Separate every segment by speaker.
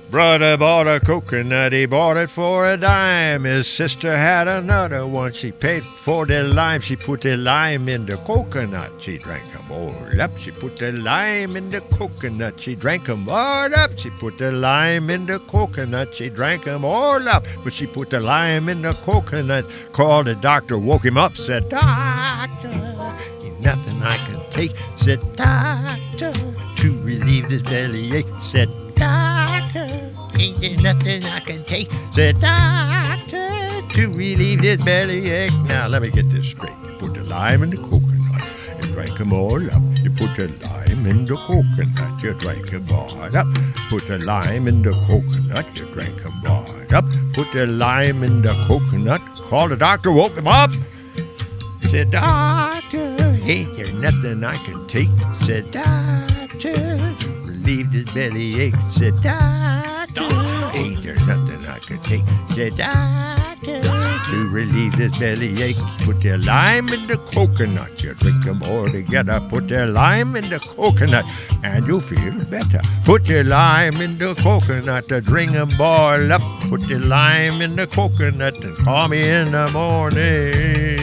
Speaker 1: Brother bought a coconut, he bought it for a dime. His sister had another one, she paid for the lime. She put the lime in the coconut, she drank 'em all up. She put the lime in the coconut, she drank 'em all up. She put the lime in the coconut, she drank 'em all up. But she put the lime in the coconut, called the doctor, woke him up, said, "Doctor, ain't nothing I can take," said doctor, "to relieve this bellyache," said doctor, "ain't there nothing I can take," said doctor, "to relieve this bellyache." Now let me get this straight. You put the lime in the coconut, you drank 'em all up. You put the lime in the coconut, you drank 'em all up. Put the lime in the coconut, you drank 'em all up. Put the lime in the coconut, called the doctor, woke him up. Said doctor, ain't there nothing I can take, said doctor, relieve this bellyache, said doctor, ain't there nothing I can take, said doctor, to relieve this bellyache. Put the lime in the coconut, you drink 'em all together. Put the lime in the coconut and you'll feel better. Put the lime in the coconut to drink 'em all up. Put the lime in the coconut and call me in the morning.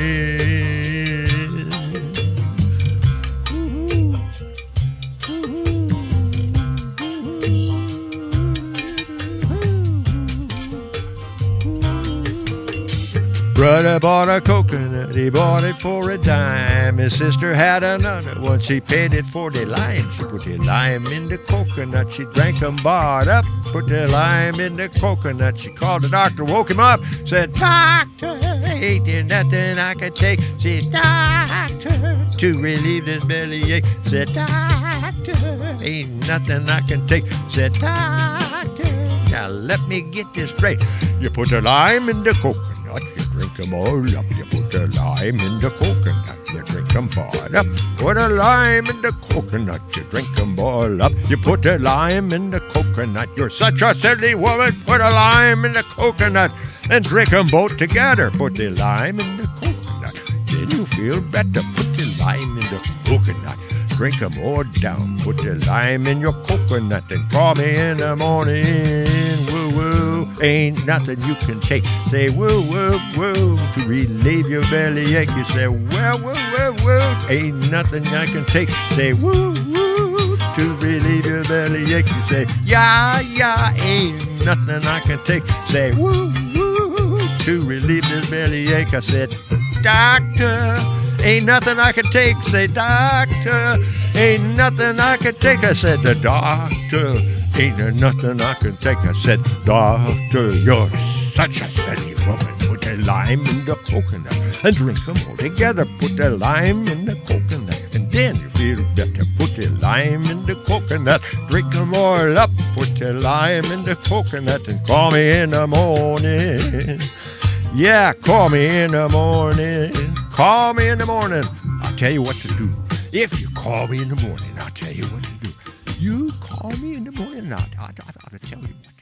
Speaker 1: Brother bought a coconut, he bought it for a dime. His sister had another one, she paid it for the lime. She put the lime in the coconut, she drank 'em bought up. Put the lime in the coconut, she called the doctor, woke him up, said, "Doctor, ain't there nothing I can take," said doctor, "to relieve this bellyache," said doctor, "ain't nothing I can take," said doctor. Now let me get this straight. You put the lime in the coconut, you drink 'em all up. You put the lime in the coconut, you drink 'em all up. Put a lime in the coconut, you drink 'em all up. You put the lime in the coconut, you're such a silly woman. Put a lime in the coconut and drink 'em both together. Put the lime in the coconut, then you feel better. Put the lime in the coconut, drink 'em all down. Put the lime in your coconut and call me in the morning. Woo woo, ain't nothing you can take. Say woo woo woo, to relieve your bellyache. You say well woo woo woo, ain't nothing I can take. Say woo woo, to relieve your bellyache. You say yeah yeah, ain't nothing I can take. Say woo woo, to relieve this bellyache. I said doctor, ain't nothing I can take, say doctor, ain't nothing I can take. I said the doctor, ain't there nothing I can take. I said doctor, you're such a silly woman. Put the lime in the coconut and drink 'em all together. Put the lime in the coconut and then you feel better. Put the lime in the coconut, drink 'em all up. Put the lime in the coconut and call me in the morning. Yeah, call me in the morning. Call me in the morning. I'll tell you what to do. If you call me in the morning, I'll tell you what to do. You call me in the morning, I'll tell you what to do.